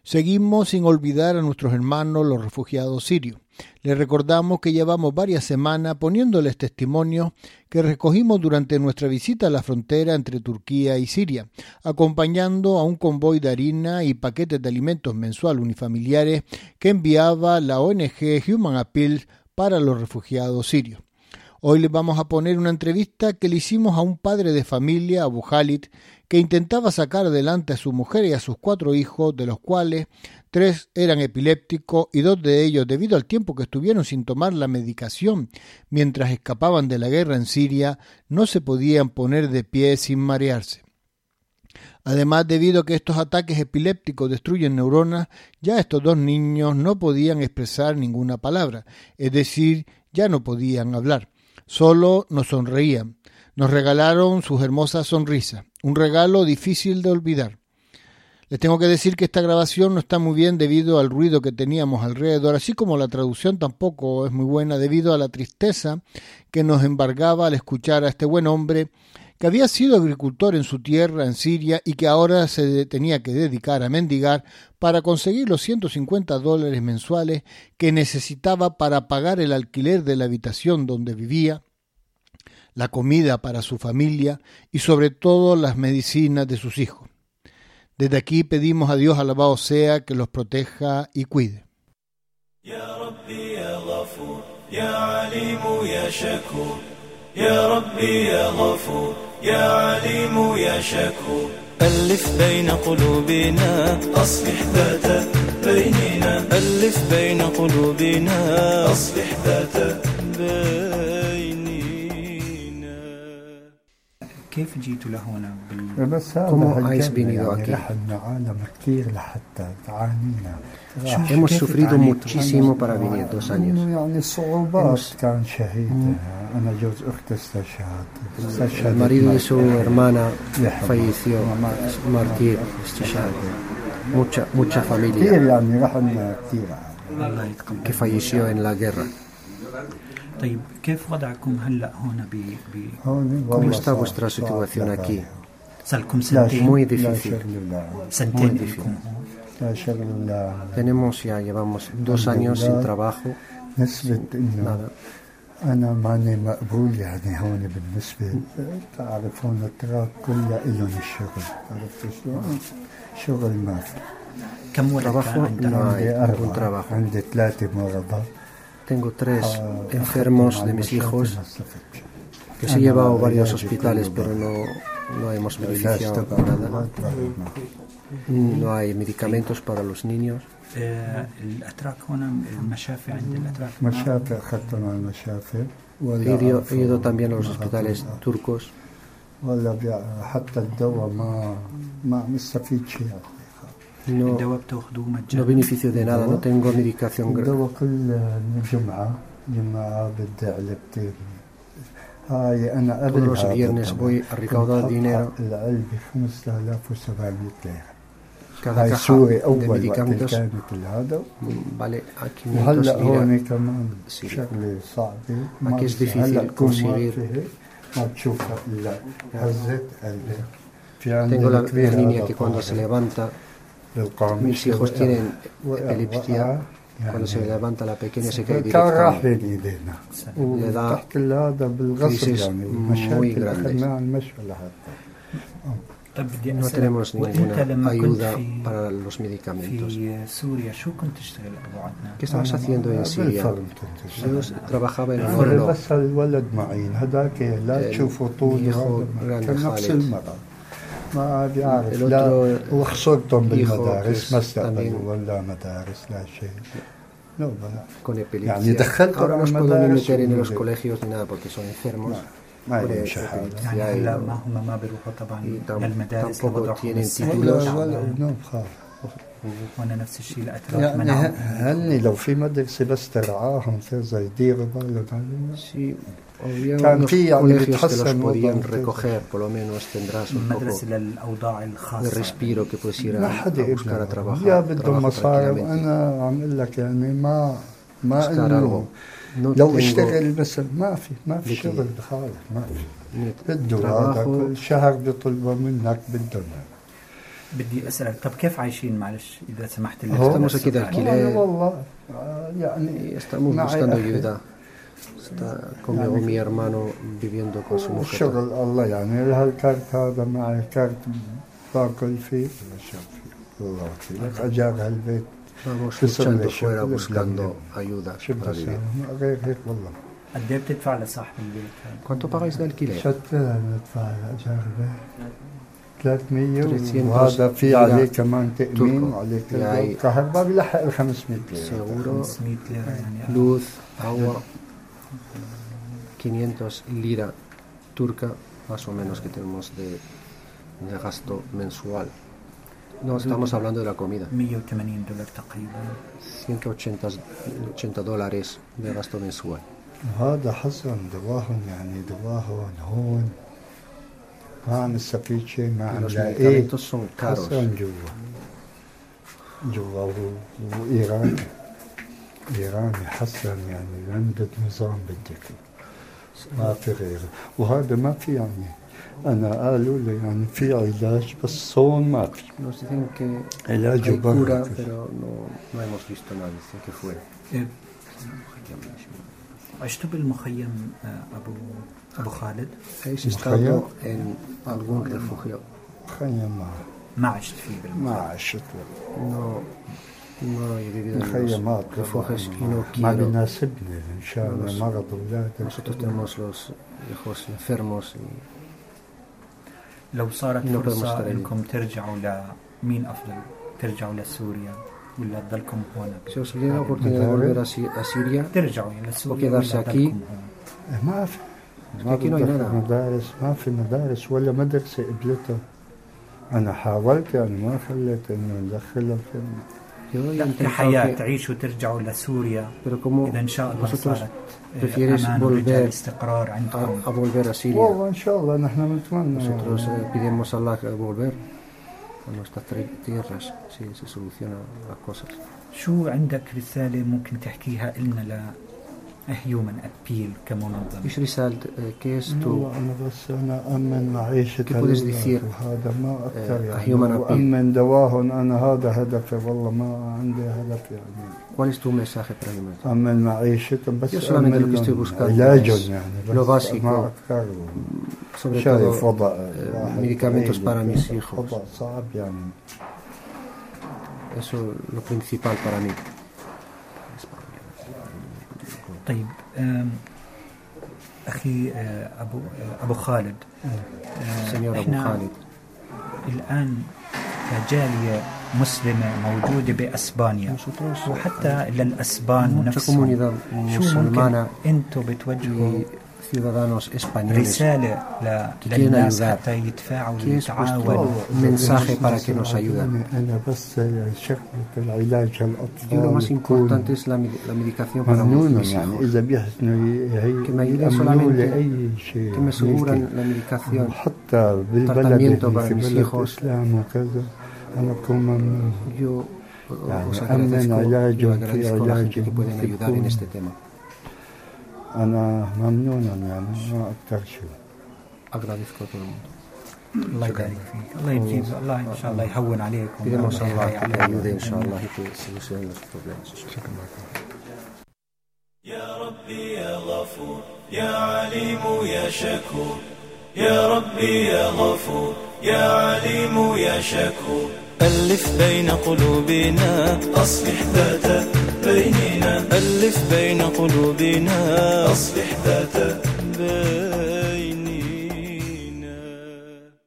Seguimos sin olvidar a nuestros hermanos los refugiados sirios. Les recordamos que llevamos varias semanas poniéndoles testimonios que recogimos durante nuestra visita a la frontera entre Turquía y Siria, acompañando a un convoy de harina y paquetes de alimentos mensual unifamiliares que enviaba la ONG Human Appeal para los refugiados sirios. Hoy les vamos a poner una entrevista que le hicimos a un padre de familia, Abu Khalid, que intentaba sacar adelante a su mujer y a sus 4 hijos, de los cuales 3 eran epilépticos y 2 de ellos, debido al tiempo que estuvieron sin tomar la medicación mientras escapaban de la guerra en Siria, no se podían poner de pie sin marearse. Además, debido a que estos ataques epilépticos destruyen neuronas, ya estos 2 niños no podían expresar ninguna palabra, es decir, ya no podían hablar, solo nos sonreían. Nos regalaron sus hermosas sonrisas, un regalo difícil de olvidar. Les tengo que decir que esta grabación no está muy bien debido al ruido que teníamos alrededor, así como la traducción tampoco es muy buena debido a la tristeza que nos embargaba al escuchar a este buen hombre que había sido agricultor en su tierra en Siria y que ahora se tenía que dedicar a mendigar para conseguir los $150 mensuales que necesitaba para pagar el alquiler de la habitación donde vivía, la comida para su familia y sobre todo las medicinas de sus hijos. Desde aquí pedimos a Dios, alabado sea, que los proteja y cuide. Ya Rabbi ya Ghafur, ya Alimu ya Shakur, ya Rabbi ya Ghafur, ya Alimu ya Shakur. ألف بين قلوبنا أصلح ذات بيننا ألف بين قلوبنا أصلح ذات بيننا. ¿Cómo habéis venido aquí? Hemos sufrido muchísimo para venir, 2 años. El marido de su hermana falleció, mártir, mucha familia que falleció en la guerra. ¿Cómo está vuestra situación aquí? Muy difícil. Muy difícil. Llevamos 2 años sin trabajo, nada. أنا ماني مقبول يعني هون بالنسبة تعرفون الأتراك كلها إلهم الشغل عرفت شلون؟ شغل ما في. كم ولد عندك؟ عندي 3 مرضى. Tengo 3 enfermos de mis hijos que se he llevado a varios hospitales, pero no hemos beneficiado de nada. No hay medicamentos para los niños. مشافي أخذتهم على المشافي. He ido también a los hospitales turcos. ولا حتى الدواء ما مستفيد شيء. No beneficio de nada, no tengo medicación. الدواء كل جمعة بدي علبتين. هاي أنا قبل Todos los viernes voy a recaudar dinero. العلبة 5700 ليرة. Cada caja de medicamentos vale a 500 lira. Aquí es difícil conseguir. Tengo la niña que cuando se levanta, mis hijos tienen epilepsia, cuando se levanta la pequeña se cae directamente. Le da crisis muy grandes. No tenemos ninguna ayuda para los medicamentos. ¿Qué estabas haciendo en Siria? Yo trabajaba en un horno. Mi hijo grande, Khaled. El otro hijo que es también con epilepsia. Ahora no los puedo ni meter en los colegios ni nada porque son enfermos. Y tampoco tienen títulos. يعني لو في مدرسة بس ترعاهم تقدر يديروا بالهم. Sí, había unos colegios que los podían recoger, por lo menos tendrás un poco de respiro que puedes ir a buscar a trabajar. يا بدهم مصاري وأنا عم أقول لك يعني ما إنه No لو اشتغل بس ما في شغل خالص ما في. بده هذا كل شهر بيطلبوا منك بدهم. بدي أسألك طب كيف عايشين معلش إذا سمحت لي؟ Estamos aquí de alquiler. يعني Estamos buscando ayuda. Está conmigo mi hermano viviendo con su mujer. الشغل الله يعني هالكارت هذا معي كارت باكل فيه الله وكيلك أجار هالبيت. Vamos luchando fuera buscando ayuda para vivir. غير هيك والله. قد ايه بتدفع لصاحب البيت؟ ¿Cuánto pagáis de alquiler? شتى ندفع أجار البيت 300 وهذا في عليه كمان تأمين وعليه الكهرباء بيلحق ال 500 ليرة. Seguro, 500 ليرة يعني. luz, agua, 500 lira turca, más o menos que tenemos de gasto mensual. No, estamos hablando de la comida. $180 تقريبا. 180 dólares de gasto mensual. هذا حسن دواهم يعني دواهم هون ما عم نستفيد شيء ما عم نلاقيه حسن جوا وإيران حسن يعني عندك نظام بدك ما في غيره وهذا ما في يعني أنا قالوا لي يعني في علاج بس صون ما في Nos dicen que علاج hay cura, برا pero no hemos visto nada, dicen que fuera. عشت بالمخيم أبو خالد؟ ¿Habéis estado en algún refugio? مخيم ما عشت فيه بالمخيم. ما عشت No he vivido en مخيمات los refugios y no ما quiero. بيناسبني إن شاء الله مرض أولادك. Nosotros tenemos los hijos enfermos y لو صارت no podemos فرصة estar ahí. إنكم ترجعوا لمين أفضل؟ ترجعوا لسوريا ولا تضلكم هون؟ Si os diera la oportunidad de volver a Siria, ترجعوا لسوريا وquedarse ولا aquí. تضلكم هون؟ ما في aquí no hay nada. مدارس ما في مدارس ولا مدرسة قبلتها. أنا حاولت يعني ما خليت إنه ندخلها في كحياة تعيشوا ترجعوا لسوريا إذا إن شاء الله صارت أمان ورجع الاستقرار عندكم. a volver a Siria. والله إن شاء الله نحن نتمنى. Nosotros pedimos a Allah volver a nuestras tierras si se solucionan las cosas. شو عندك رسالة ممكن تحكيها لنا لهيومن أبيل كمنظمة؟ إيش رسالة ¿qué es tu أنا بس أنا أمن معيشة هذا ما أكثر يعني وأمن دواهن أنا هذا هدفي والله ما عندي هدف يعني. ¿Cuál es tu mensaje para ellos? أمن معيشتهم بس أمن علاجهم يعني lo básico, ما أكثر sobre شايف todo وضع medicamentos para mis hijos. وضع صعب يعني. Eso es lo principal para mí. طيب أخي أبو خالد أبو خالد الآن كجالية مسلمة موجودة بأسبانيا وحتى للأسبان نفسهم شو ممكن أنتم بتوجهوا رسالة للناس حتى يتفاعلوا ويتعاونوا mensaje para que nos ayuden. أنا بس شغلة العلاج Lo más importante es la medicación para mis يعني hijos. إذا بيحسنوا Que me ayuden solamente, أي شيء que me aseguran la medicación, حتى بالبلد في بلد الإسلام وكذا أنا أكون ممنون. Yo os agradezco a la gente que pueden ayudar en este tema. أنا ممنون يعني ما أكثر شيء. Agradezco a todo el mundo. الله يبارك فيك الله يجيب الله إن شاء الله يهون عليكم. Pidemos a Allah que te ayude إن شاء الله y que solucione los problemas. يا ربي يا غفور يا عليم يا شكور يا ربي يا غفور يا عليم يا شكور ألف بين قلوبنا أصلح ذات بيننا ألف بين قلوبنا أصلح ذات بيننا